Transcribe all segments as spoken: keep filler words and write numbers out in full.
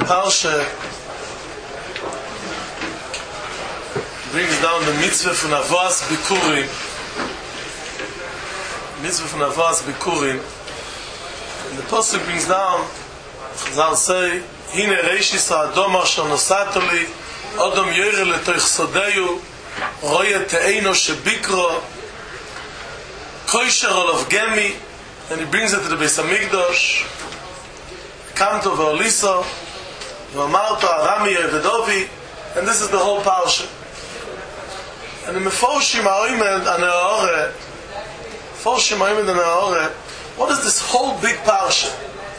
Parsha brings down the mitzvah from Avos Bikurim. Mitzvah from Avos Bikurim. And the Pasuk brings down, Chazal say, Hine reishis ha'adom asher nosatu li, Odom yere letoich sodeyu, Roye te'eino shebikro, Koisher olav gemi, and he brings it to the Beis HaMikdash. Kamto ve'oliso, ve'amarto arami yevedovi, and this is the whole parsha. And the Mefoshim ha'oimed ha'ne'ore, Mefoshim ha'oimed ha'ne'ore, what is this whole big parsha?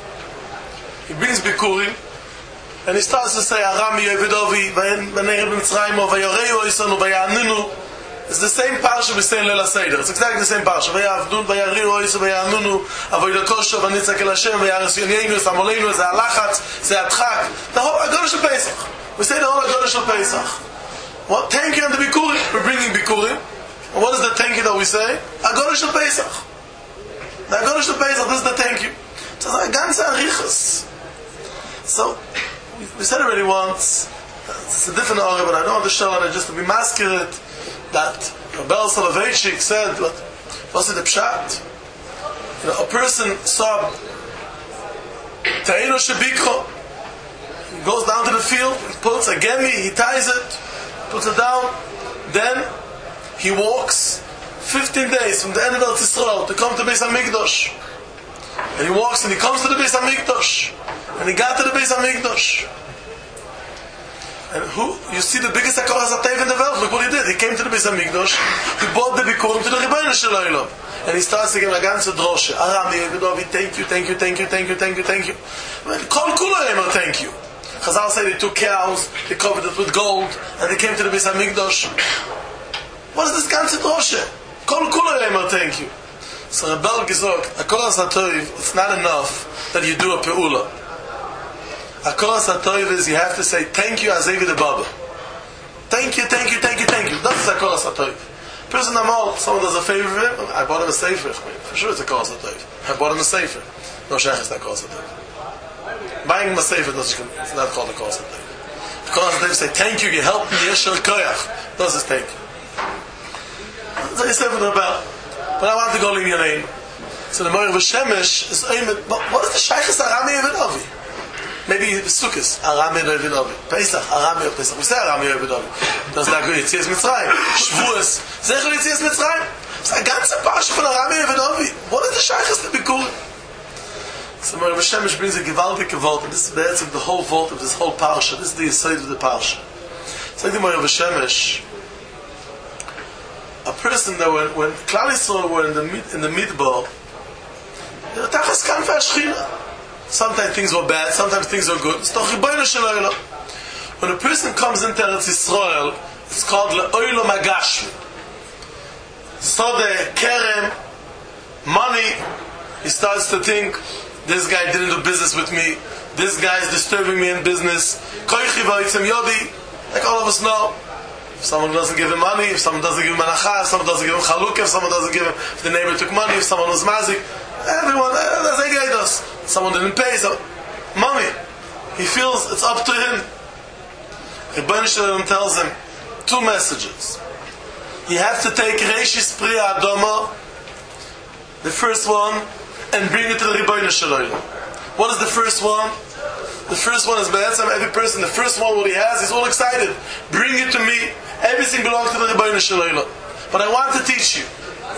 He brings Bikurim, and he starts to say, Arami yevedovi, v'nei b'mitzrayim, v'yoreu oisonu, v'yaninu. It's the same parsha we say in Leila Seder. It's exactly the same parsha. V'yavdun, v'yariu oisu, v'yanunu, avodah kosher, v'nitzak el Hashem, v'yaris yonienu, v'samolenu, v'alachatz, v'adchak. The whole Haggadah Shel Pesach. We say the whole Haggadah Shel Pesach. What? Thank you and the Bikurim. We're bringing Bikurim. And what is the thank you that we say? Haggadah Shel Pesach. The Haggadah Shel Pesach, this is the thank you. So it's a ganze arichas. So, we said already once, it's a different order, but I don't want to show it just to be masquerade, that Rabbi Soloveitchik said, what was it the pshat? You know, a person saw Ta'ino Shebikro, he goes down to the field, he puts a gemi, he ties it, puts it down, then he walks fifteen days from the end of Eretz Yisrael to come to Beis HaMikdash. And he walks and he comes to the Beis HaMikdash. And he got to the Beis HaMikdash. And who? You see the biggest Hakaras HaTev in the world. Look what he did. He came to the Beis HaMikdash. He brought the Bikurim to the Rebbeinu Shalom. And he starts to give a ganze droshe. Arami, Yehudovi, thank you, thank you, thank you, thank you, thank you, thank you. Kol Kulayim, thank you. Chazal say they took cows, they covered it with gold, and they came to the Beis HaMikdash. What is this ganze droshe? Kol Kulayim, thank you. So Rebel gesagt, Hakaras HaTev, it's not enough that you do a pe'ula. Hakaras HaTev is you have to say thank you Azevi the Baba. Thank you, thank you, thank you, thank you. That's Hakaras HaTev. Person Amal, someone does a favor for him, I bought him a sefer. For sure it's Hakaras HaTev. I bought him a sefer. No shayach is Hakaras HaTev. Buying him a sefer, it's not called Hakaras HaTev. Hakaras HaTev say thank you, you helped me, Yeshel Koyach. That's his thank you. So he said for the Rebel. But I want to go in your name. So the Moiriv Shemesh is what is the Shaykhis Arami Yevedovi? Maybe Sukkos, Arami Yevedovi. Pesach, Arami Pesach. We say Arami Yevedovi. Does that go Yitzias Mitzrayim? Shavuos. Zechel Yitzias Mitzrayim. It's a ganze parsha from Arami Yevedovi. What is the Shaykhis to be cool? So Moiriv Shemesh brings a Givaldik vault, and this is the whole vault of this whole parsha. This is the aside of the parsha. So the Moiriv Shemesh, a person that when, when Klal Yisrael were in the mid, in the midbar, they were tachas kanfei Shechina. Sometimes things were bad, sometimes things were good. It's toch Rebbeinu Shalom. When a person comes into Eretz Yisrael, it's called le'olam hagashmi. So the kerem, money, he starts to think, this guy didn't do business with me, this guy is disturbing me in business. Koichi v'oitzem yodi, like all of us know. If someone doesn't give him money, if someone doesn't give him anacha, if someone doesn't give him chalukah, if someone doesn't give him, if the neighbor took money, if someone was mazik, everyone, that's a guy does. Someone didn't pay, so money. He feels it's up to him. Rebbeinu Shalom tells him two messages. You have to take Reishis Priya Adoma, the first one, and bring it to the Rebbeinu Shalom. What is the first one? The first one is Be'etzem, every person, the first one what he has, he's all excited. Bring it to me. Everything belongs to the Rebbeinu Shalom. But I want to teach you.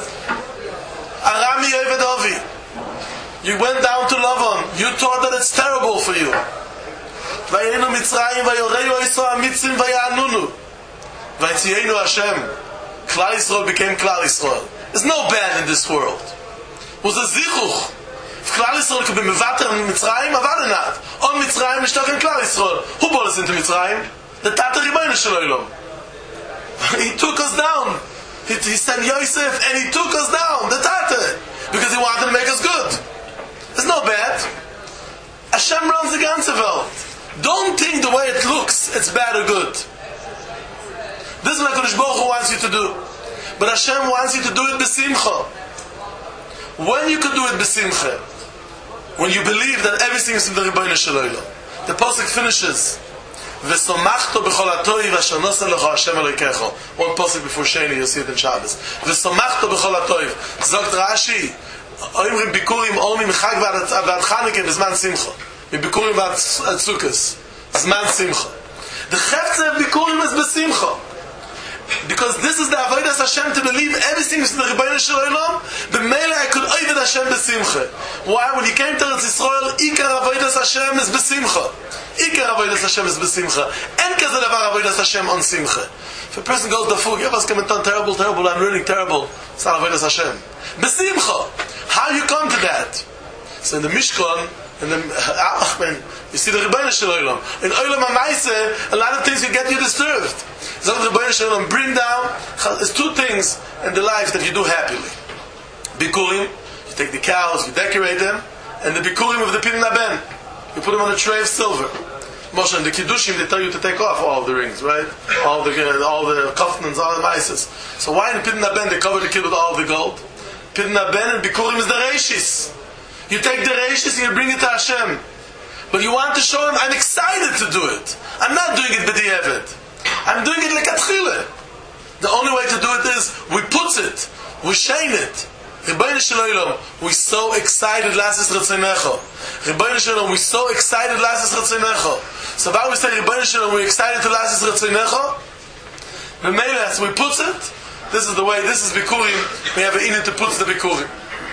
Arami Yevedovi. You went down to Lavan. You thought that it's terrible for you. Vayenu Mitzrayim, vayoreu Yisro Amitzim, vayanunu. Vaytzienu Hashem. Klal Yisrael became Klal Yisrael. There's no bad in this world. It was a zichuch. If Klal Yisrael could be mevater in Mitzrayim, avada not. On Mitzrayim, nishtach in Klal Yisrael. Who brought us into Mitzrayim? The Tata Rebbeinu Shalom. He took us down. He, he sent Yosef and he took us down, the Tata, because he wanted to make us good. It's not bad. Hashem runs the ganze Welt. Don't think the way it looks, it's bad or good. This is what HaKadosh Baruch Hu wants you to do. But Hashem wants you to do it b'simcha. When you can do it b'simcha, when you believe that everything is in the Rebbeinu Shalom, the pasuk finishes, V'somachto b'chol hatoiv asher nosa lecha Hashem Elokecho. One pasuk before Sheni, you'll see it in Shabbos. V'somachto b'chol hatoiv. Zogt Rashi, Oimrim bikurim olmi mechag v'ad Chanukah b'zman simcha. Bikurim v'ad Sukkos. Zman simcha. The cheftze of bikurim is b'simcha. Because this is the avodas Hashem to believe everything is the Rebbeinu Shalom. B'meila I could oived Hashem b'simcha. Why? When he came to Eretz Yisrael, Ikar avodas Hashem is b'simcha. Ikar avodas Hashem is b'simcha. En kaze davar avodas Hashem on simcha. If a person goes to the fug, yeah, what's coming on terrible, terrible, I'm learning terrible. It's not avodas Hashem. B'simcha. How you come to that? So in the Mishkan, in the Achman, you see the Rebbeinu Shalom. In Olam HaMaaseh, a lot of things will get you disturbed. So the Rebbeinu Shalom bring down, there's two things in the life that you do happily. Bikurim, you take the cows, you decorate them, and the Bikurim of the Pidyon Ben. You put them on a tray of silver. Moshe, in the Kiddushim, they tell you to take off all of the rings, right? All the all the kafnans, all the maises. So why in the Pidyon Ben they cover the kid with all the gold? Pidyon Ben and Bikurim is the Reishis. You take the Reishis and you bring it to Hashem. But you want to show him, I'm excited to do it. I'm not doing it b'di'evet. I'm doing it like atchile. The only way to do it is, we put it, we shine it. Rebbeinu Shalom, we're so excited, Lasis Ratzonecho. Rebbeinu Shalom, we're so excited, Lasis Ratzonecho. So while we say Rebbeinu Shalom, we're excited to Lasis Ratzonecho, B'meila, as we put it, this is the way, this is Bikurim, we have an init to put the Bikurim.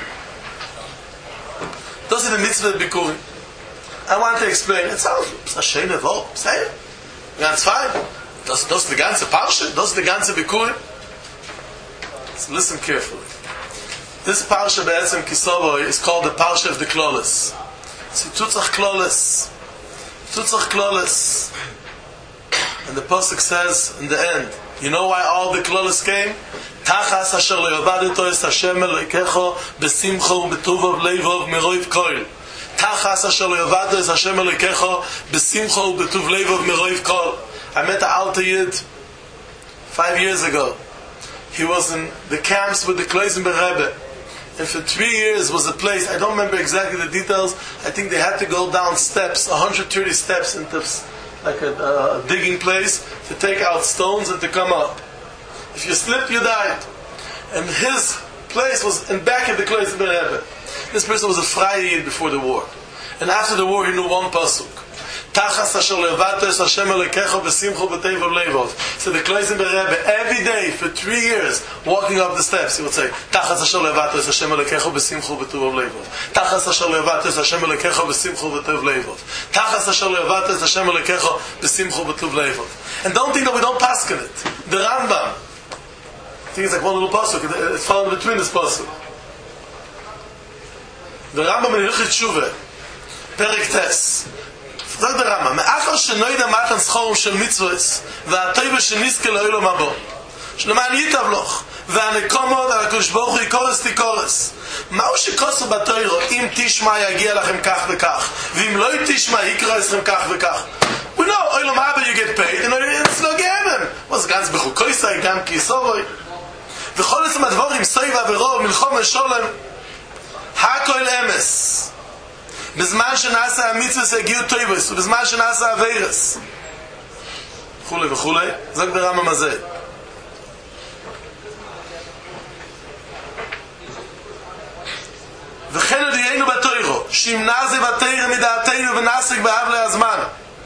Das ist the mitzvah Bikurim. I want to explain. It sounds a schöne Wort. Say it. Ganz fein. Das, das ist die ganze Parsha. Das ist die ganze Bikurim. So listen carefully. This Parsha Be'etzem Kisovo is called the Parsha of the Klolos. See, Tutzach Klolos. Tutzach Klolos. And the Pasuk says in the end, you know why all the Klolos came? Tachas asher lo yavadeto es Hashem Elokecho besimcha u'betuvav leivov meroiv kol. Tachas asher lo yavadeto es Hashem Elokecho besimcha u'betuv leivov meroiv kol. I met an Alter Yid five years ago. He was in the camps with the Kloisenberg Rebbe. And for three years was a place, I don't remember exactly the details, I think they had to go down steps, one hundred thirty steps into like a, a digging place to take out stones and to come up. If you slipped, you died. And his place was in back of the Kloisenberg Rebbe. This person was a Freie Yid before the war. And after the war he knew one pasuk. Tachas asher levato es Hashem Elokecho besimcha u'betevav leivov. So the Kloisenberg Rebbe, every day for three years, walking up the steps, he would say, Tachas asher levato es Hashem Elokecho besimcha u'betevav leivov. Tachas asher levato es Hashem Elokecho besimcha u'betevav leivov. Tachas asher levato es Hashem Elokecho besimcha u'betevav leivov. And don't think that we don't paskin it. The Rambam, I think it's like one little pasuk, it's found between this pasuk. The Rambam in Hilchot Shuvah, Perek Tes. Sagt der Rambam, מאחר שנוידע מתן סחורם של מצוות, והטובה שנזכה לעולם הבא. שלמען ייטב לך, והנקומו והקדוש ברוך הוא יקורס תיקורס. מהו שכוסו בתוירו, אם תשמע יגיע לכם כך וכך, ואם לא תשמע יקרא אתכם כך וכך. We know, עולם הבא you get paid, and it's לא גאמן. was ganz בחוקויסאי, גם כיסובוי. וכל עצם הדבורים, סויבה ורוב, מלחום ושולם, הכל אמס. בזמן שנעשה המצווה הגיעו טויבוס, ובזמן שנעשה הווירס. וכולי וכולי, זה רק ברמב"ם הזה. וכן הודיינו בתוירו, שאם נעשה בתוירו מדעתנו ונעסק בהבלי הזמן,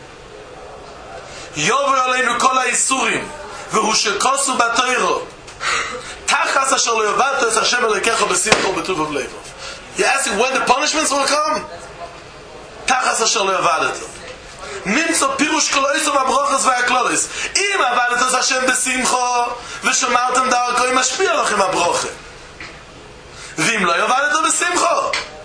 יובר עלינו כל האיסורים, והוא שכוסו בתוירו, תחס אשר לא יובדתו את השם אלוקיך בשמחה ובטוב לבב. You ask when the punishments will come? תחס אשר לא יבדתו. נמצא פירוש קלויסו והברוכס והקלוליס. אם עבדתו את השם בשמחה ושמרתם דרכו, אם משפיע לכם הברוכה. ואם לא יבדתו בשמחה,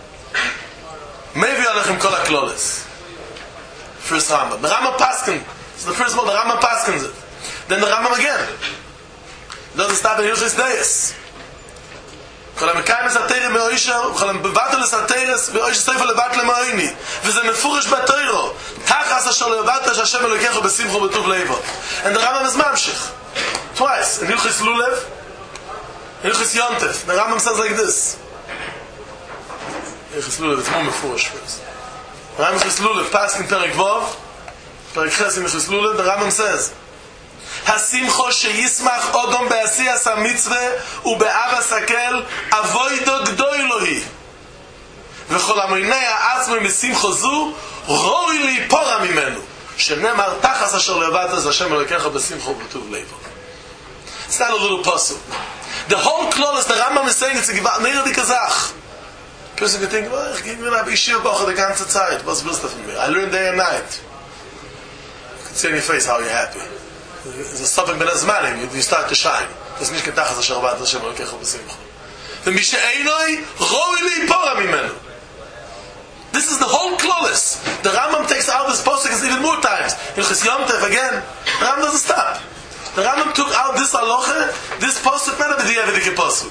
מביא עליכם כל הקלוליס. First Rambam. The Rambam Paskin. So the first one, the Rambam Paskins it. Then the Rambam again. It doesn't stop in Hilchos Deis. כל המקיים לסתירה באוישר, וכל המבטל לסתירס, באוישר ספר לבטל למעיני. וזה מפורש בתוירו. תחס אשר לבטל שהשם אלוקיך בשמחה ובטוב לבו. And the Rambam is mamshich. Twice. In Hilchos Lulev, in Hilchos Yontef. The Rambam says like this. Hilchos Lulev, it's more mefurish first. Rambam Mishras Lulav, Paskin Perek Vov, Perek Ches Mishras Lulav, the Rambam says, Hasimcho sheyismach odom be'asiyas hamitzvah ube'avas hakel avoido gdoilo hi. V'chol amoinei ha'atzmoi mesimcho zu roi li'pora mimenu. Shenemar tachas asher levatas Hashem Elokecha besimcho v'tuv levo. It's not a little puzzle. The whole klolus, the Rambam is saying, it's a gewalt neirodike Sach. Person can think, well, ich ging mir nach Yeshiva Bocha the ganze Zeit. Was willst du von mir? I learn day and night. You can see on your face how you're happy. It's a suffix ben azmanim. You start to shine. Das nicht getachas asher levatas Hashem Elokecha besimcho. V'mishe einoi roi li'pora mimenu. This is the whole klolus. The Rambam takes out this posuk even more times. In Chis Yom Tov again, the Rambam doesn't stop. The Rambam took out this halacha, this posuk, not a b'di'evidike posuk.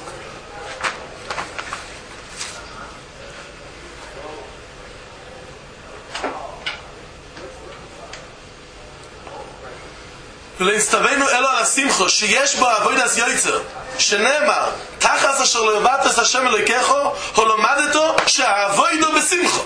ולהצטווינו אלו על השמחו שיש בו עבודת יוצר שנאמר תחת אשר לא יבטס השם אלוהיכו הלומדתו שהעבודו בשמחו.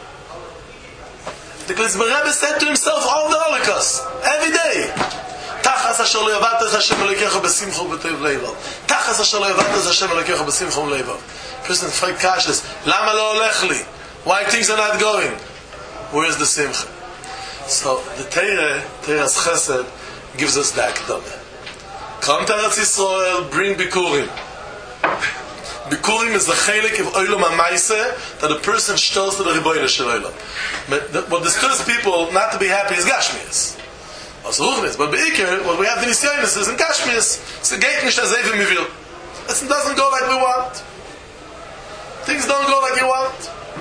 The Rebbe said to himself all the Holocaust every day תחת אשר לא יבטס השם אלוהיכו בשמחו ובטוב לבב תחת אשר לא יבטס השם אלוהיכו בשמחו ובלבב. Person fragt cautious, למה לא הולך לי? Why things are not going? Where is the simcha? So the Torah, Torah's chesed, gives us the akdama. Come to Eretz Yisrael, bring Bikurim. Bikurim is the chelik of Olam HaMaaseh that a person shows to the Ribono Shel Olam. What disturbs people not to be happy is Gashmias. Also Ruchnis. But Be'ikr, what we have in Nisyonis is in Gashmias. It's a gate nicht as even we will. It doesn't go like we want. Things don't go like you want.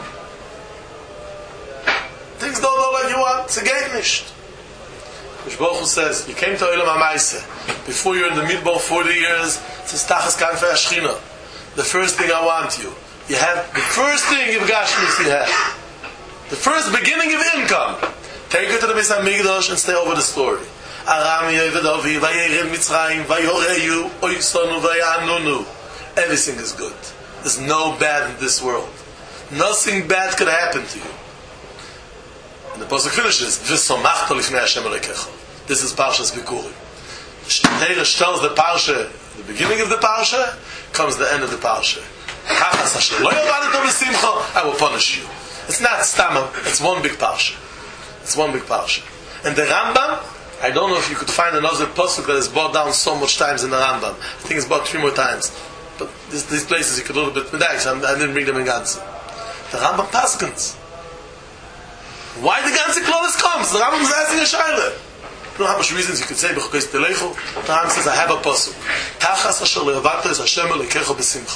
Things don't go like you want. It's a gate nicht. Baruch Hu says, you came to Olam HaMaaseh. Before you're in the midbar forty years, it says, Tachas Kanfei Ashchina. The first thing I want you. You have, the first thing of Gashmis you have. The first beginning of income. Take it to the Beis HaMikdash and stay over the story. Aram Yevedovi, Vayered Mitzrayim, Vayoreyu, Oysonu, Vayanunu. Everything is good. There's no bad in this world. Nothing bad could happen to you. And the pasuk finishes, V'somachta lifnei Hashem Elokecha. This is Parshas Bikurim. Torah tells the Parsha, the beginning of the Parsha, comes the end of the Parsha. Hachas Hashem lo yavadito b'simcha, I will punish you. It's not stammer, it's one big Parsha. It's one big Parsha. And the Rambam, I don't know if you could find another pasuk that is brought down so much times in the Rambam. I think it's brought three more times. But this, these places you could a little bit medax, I didn't bring them in Ganze. The Rambam paskins. Why the ganze klolus comes? The Rambam is asking a shaila. You know how much reasons you could say b'chukos telechu. The Rambam says, I have a pasuk. Tachas asher le'avatas Hashem Elokecha b'simcha.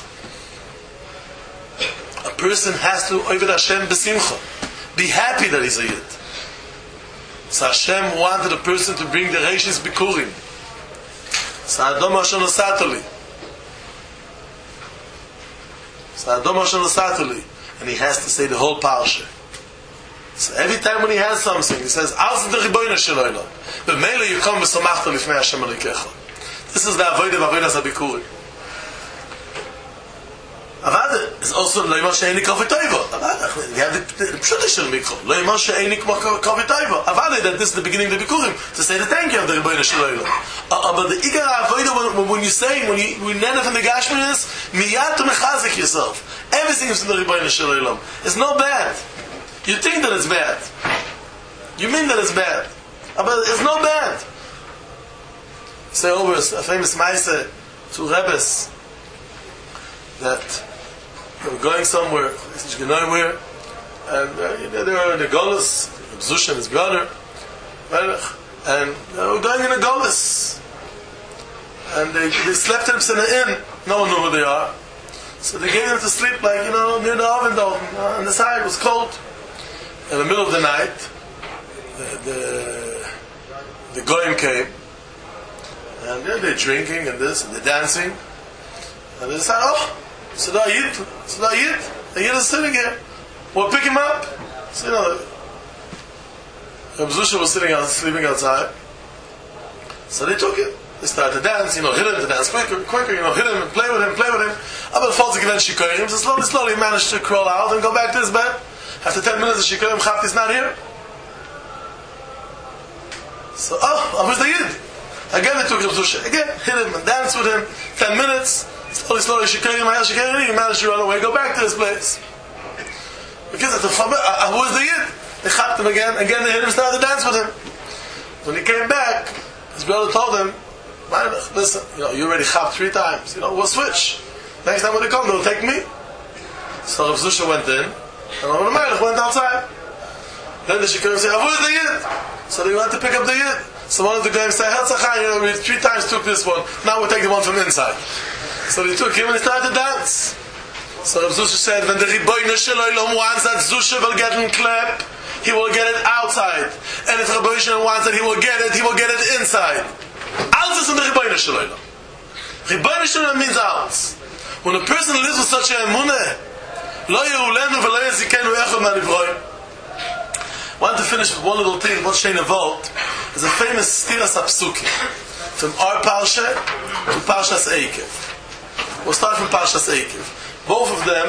A person has to oved Hashem b'simcha. Be happy that he's a yid. So Hashem wanted a person to bring the reishis bikurim. So Adom Hashem nosatoli. So Adom Hashem nosatoli. And he has to say the whole parsha. So every time when he has something, he says, "As the Ribono Shel Olam." But mainly you come with Somachta Lifnei Hashem Elokecha. This is the avodah of avodas habikurim. Avada is also Lo Yimar She'eini Kavod Tova. Avada, we have the Pshuta Shel Mikra. Lo Yimar She'eini Kavod Tova. Avada, that this is the beginning of the Bikurim to say the thank you of the Ribono Shel Olam. Uh, but the Ikar avodah when, when you say when you when none from the Gashmi is miyat to mechazik yourself. Everything is from the Ribono Shel Olam. It's not bad. You think that it's bad. You mean that it's bad. But it's not bad. Say over a famous Maaseh, two Rebbes, that they were going somewhere, you know where, and uh, you know, they were in the Golus, Zusha and his brother, and they were going in the Golus. And they, they slept in an inn. No one knew who they are. So they gave them to sleep, like, you know, near the oven door. On the side, it was cold. In the middle of the night, the the, the Goyim came, and yeah, they're drinking and this, and they're dancing, and they said, "Oh, so the Yid, so the Yid, the Yid is sitting here. We'll pick him up." So you know, Reb Zusha was sitting out, sleeping outside. So they took him. They started to dance, you know, hit him to dance quicker, quicker, you know, hit him and play with him, play with him. But falls again, she so slowly, slowly managed to crawl out and go back to his bed. After ten minutes, the Shikoyim Chavti is not here. So, oh, I was the Yid. Again, they took Rav Zusha. Again, hit him and danced with him. Ten minutes. Slowly, slowly, Shikoyim, Shikoyim, he managed to run away, go back to his place. Because at the Chabad, uh, who was the Yid? They chapped him again. Again, they hit him, started to dance with him. When he came back, his brother told him, listen, you know, you already chapped three times. You know, we'll switch. Next time when they come, they'll take me. So Rav Zusha went in, and Rav Melech went outside. Then the Shikoyim said, who is the Yid? So they went to pick up the Yid. So one of the guys said, Herzachai, you know, we three times took this one. Now we'll take the one from inside. So they took him and he started to dance. So Rav Zusha said, when the Ribono Shel Olam wants that Zusha will get in clap, he will get it outside. And if Ribono Shel Olam wants that he will get it, he will get it inside. Alles is in the Ribono Shel Olam. Ribono Shel Olam means alles. When a person lives with such a emunah, lo yeulenu v'lo yazikenu echad ma'nivroim. I want to finish with one little thing. What Shein Volt is a famous Stiras HaPsukim from our Parsha to Parshas Eikev. We'll start from Parshas Eikev. Both of them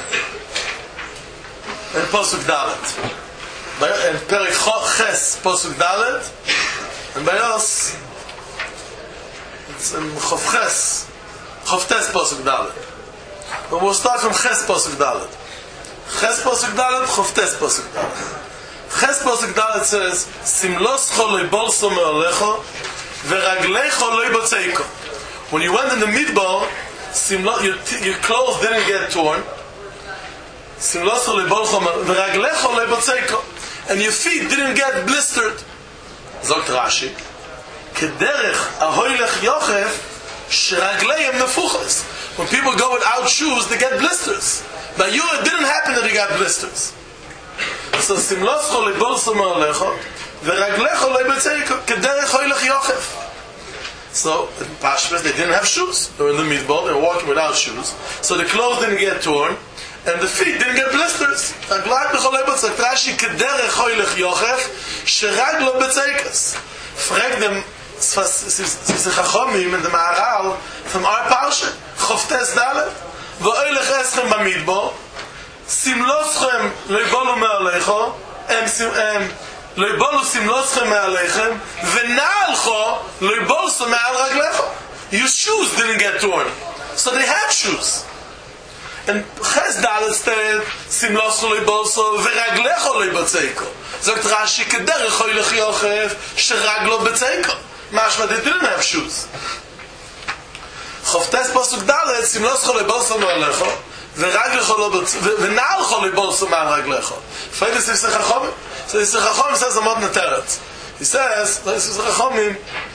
in Posuk Dalet. In Perek Ches Posuk Dalet, and by us it's in Chof Ches, Chof Tes Posuk Dalet. But we'll start from Ches Posuk Dalet. Ches Posuk Dalet, Chof Tes Posuk Dalet. Ches Posuk Dalet says, Simloscho lo bolso me'alecho, ve'raglecho lo botzeiko. When you went in the midbar, Simlo, your, your clothes didn't get torn. Simloscho lo bolso ve'raglecho lo botzeiko. And your feet didn't get blistered. Zogt Rashi, Kederech ahoylech yochef, sheragleim nefuchas. When people go without shoes, they get blisters. But you, it didn't happen that you got blisters. So simloscho lebolso me'alecho ve'raglecho le'betzeiko kederech hoylech yochef. So in Pashas they didn't have shoes. They were in the midbar. They were walking without shoes. So the clothes didn't get torn, and the feet didn't get blisters. Raglecho le'betzeiko. Rashi kederech hoylech yochef sheraglo betzeikas. Frag them Chachomim and the Maharal from our Parsha Chof Tes Dalet ve'oylech eschem b'midbar. Simloschem loibolu me'alecho, em loibolu simloschem me'alechem, v'na'alcho loibolso me'al raglecho. Your shoes didn't get torn, so they had shoes. And Ches Dalet said, simloschem loibolso v'raglecho loibotzeiko. Zogt Rashi kederech hoylech yochef sheraglo betzeiko. Mashma, they didn't have shoes. Chof Tes Posuk Dalet, simloschem loibolso me'alecho. ורגלך לא ונעלך לא יבולסו מהרגלך. Find this is Chachomim. So this Chachomim says a modern teretz. He says, this is Chachomim.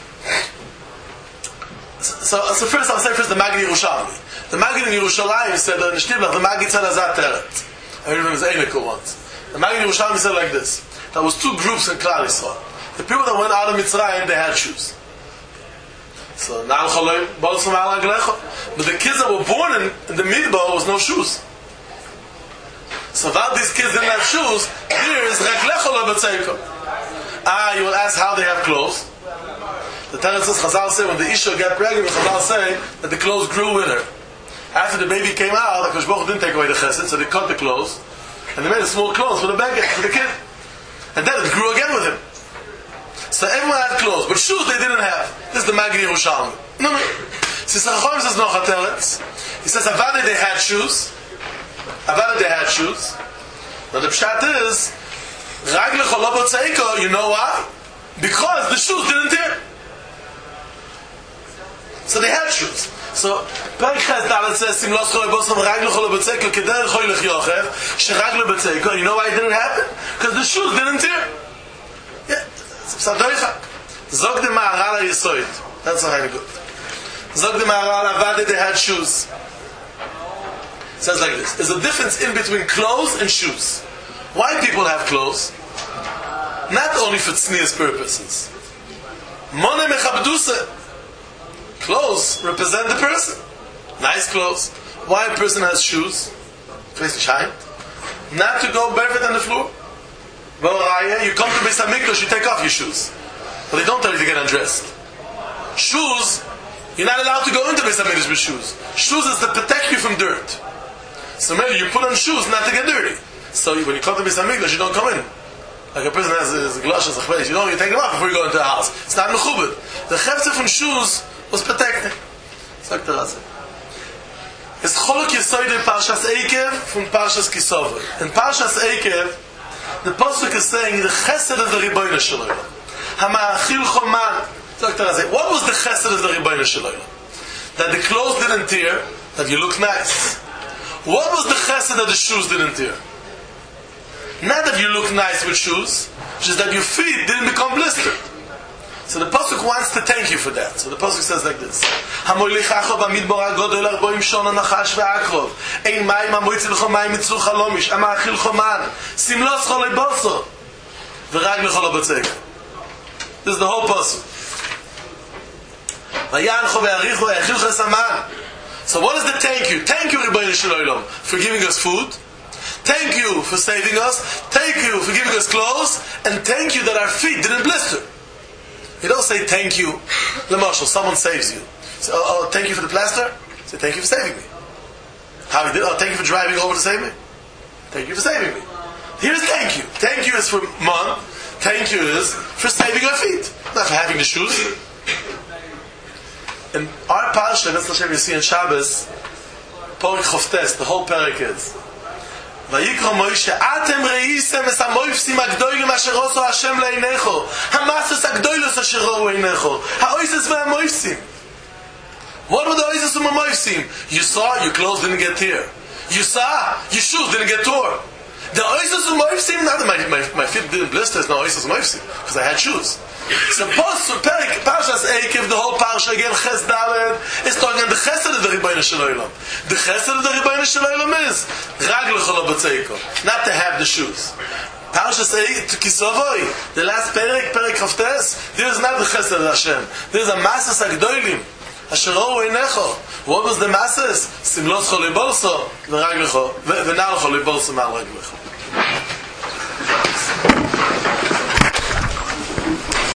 So, so first I'll say first the Maggid Yerushalmi. The Maggid in Yerushalayim said that in Shtiblach, the Maggid said as that teretz. I remember it was Einikul once. The Maggid Yerushalmi said like this. There was two groups in Klal Yisrael. The people that went out of Mitzrayim, they had shoes. So now but the kids that were born in, in the midbar was no shoes. So while these kids didn't have shoes, here is raglecho lo b'tzeiko. Ah, you will ask how they have clothes. The Torah says, Chazal say, when the Isha got pregnant, Chazal say that the clothes grew with her. After the baby came out, the Kosh didn't take away the chesed, so they cut the clothes, and they made a small clothes for the baby, for the kid. And then it grew again with him. So everyone had clothes, but shoes they didn't have. This is the Maggid Yerushalmi. No, no. So Chachomim says no Chateletz. He says Avada they had shoes. Avada they had shoes. But the pshat is Raglecho lo b'tzeiko. You know why? Because the shoes didn't tear. So they had shoes. So Perek Ches Dalet says Simloscho lebolso Raglecho lo b'tzeiko kederech hoylech yochef sheraglo b'tzeiko. You know why it didn't happen? Because the shoes didn't tear. Yeah. Zog the Maharal HaYesod. That's not very good. Zog the Maharal Avada they had shoes. It says like this. There's a difference in between clothes and shoes. Why people have clothes? Not only for tznius purposes. Mone mechabdusa. Clothes represent the person. Nice clothes. Why a person has shoes? Place shine. Not to go barefoot on the floor. You come to Beis HaMikdash, you take off your shoes. But they don't tell you to get undressed. Shoes, you're not allowed to go into Beis HaMikdash with shoes. Shoes is to protect you from dirt. So maybe you put on shoes not to get dirty. So when you come to Beis Hamikdash, you don't come in. Like a person has a glass as a chveis, you don't, you take them off before you go into the house. It's not mechubed. The chefze from shoes was protected. Sagt er also. It's cholok yesoid in Parshas Eikev from Parshas Kisova. In Parshas Eikev, the Pasuk is saying the chesed of the Ribono Shel Olam. Hama'achil choman. Sagt er also. What was the chesed of the Ribono Shel Olam? That the clothes didn't tear, that you look nice. What was the chesed that the shoes didn't tear? Not that you look nice with shoes, just that your feet didn't become blistered. So the Pasuk wants to thank you for that. So the Pasuk says like this: Hamoilichacho b'midbar hagodol arboim shona nachash ve'akrov ein mayim hamoitzi l'cho mayim mitzru chalomish amachil choman simlos cholei boso v'raglecho lo b'tzek. This is the whole Pasuk. Vayancho ve'aricho ve'achilcho saman. So what is the thank you? Thank you, Ribono Shel Olam, for giving us food. Thank you for saving us. Thank you for giving us clothes. And thank you that our feet didn't blister. You don't say thank you. L'mashal, someone saves you. Say, oh, oh, thank you for the plaster. Say, thank you for saving me. How you did? Oh, thank you for driving over to save me. Thank you for saving me. Here's thank you. Thank you is for man. Thank you is for saving our feet, not for having the shoes. In our parsha, that's what you see in Shabbos, Porek Choftes, the whole parak is. ויקרא מוישה אתם ראיסם את המויפסים הגדולים אשר עשו השם לעיניכו המסוס הגדולוס אשר ראו עיניכו האויסס והמויפסים. What were the oises and moifsim? You saw your clothes didn't get tear. You saw your shoes didn't get torn. The oises and moifsim, not that my, my, my feet didn't blister, it's no oises and moifsim because I had shoes. Supposed to Perik Parshas Eikev, the whole Parsha again, Ches Dalet, is talking about the Chesed of the Ribono Shel Olam. The Chesed of the Ribono Shel Olam is Raglecho lo b'tzeiko, not to have the shoes. Parshas Eikev, Kisovoi, the last Perik, Perik Choftes, there is not the Chesed of Hashem. There is a Masas Agdoilim, Asher Ro'u Einecho. What was the Masas? Simlos Cholei Bolso, V'Nal Cholei Bolso Mal Raglecho.